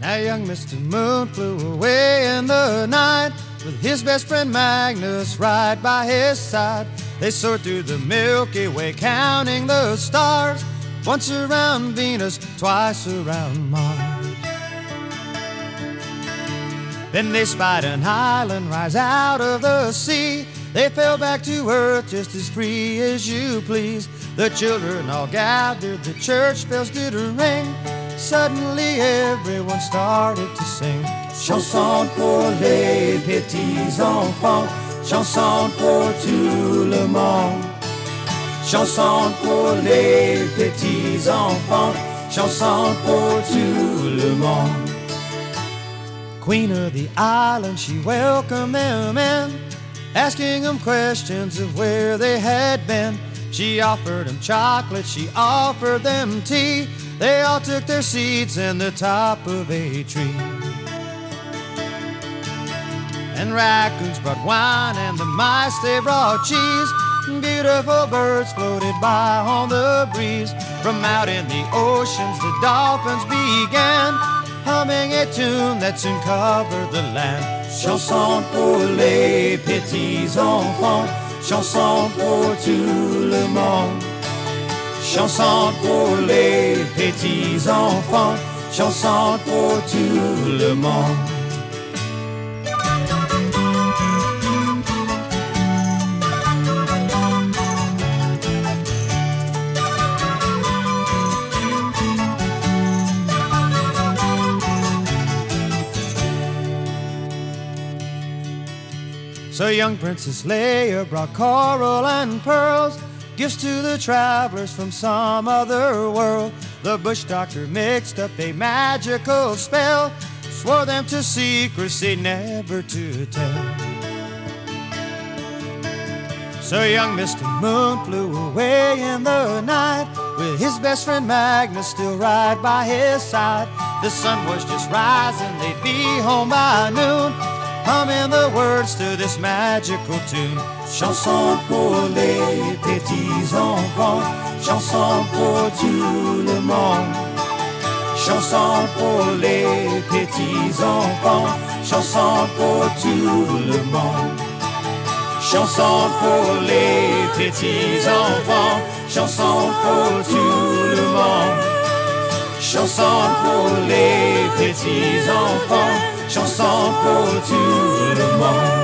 Now young Mr. Moon flew away in the night with his best friend Magnus right by his side. They soared through the Milky Way, counting the stars, once around Venus, twice around Mars. Then they spied an island rise out of the sea. They fell back to earth just as free as you please. The children all gathered, the church bells did ring. Suddenly everyone started to sing. Chanson pour les petits enfants, chanson pour tout le monde. Chanson pour les petits enfants, chanson pour tout le monde. Queen of the island, she welcomed them in, asking them questions of where they had been. She offered them chocolate, she offered them tea. They all took their seats in the top of a tree. And raccoons brought wine and the mice, they brought cheese. Beautiful birds floated by on the breeze. From out in the oceans the dolphins began humming a tune that soon covered the land. Chanson pour les petits enfants, chanson pour tout le monde. Chanson pour les petits enfants, chanson pour tout le monde. So young Princess Leia brought coral and pearls, gifts to the travelers from some other world. The bush doctor mixed up a magical spell, swore them to secrecy, never to tell. So young Mr. Moon flew away in the night with his best friend Magnus still right by his side. The sun was just rising, they'd be home by noon, humming the words to this magical tune. Chanson pour les petits enfants, chanson pour tout le monde. Chanson pour les petits enfants, chanson pour tout le monde. Chanson pour les petits enfants, chanson pour tout le monde. Chanson pour les petits enfants, chanson pour tout le monde.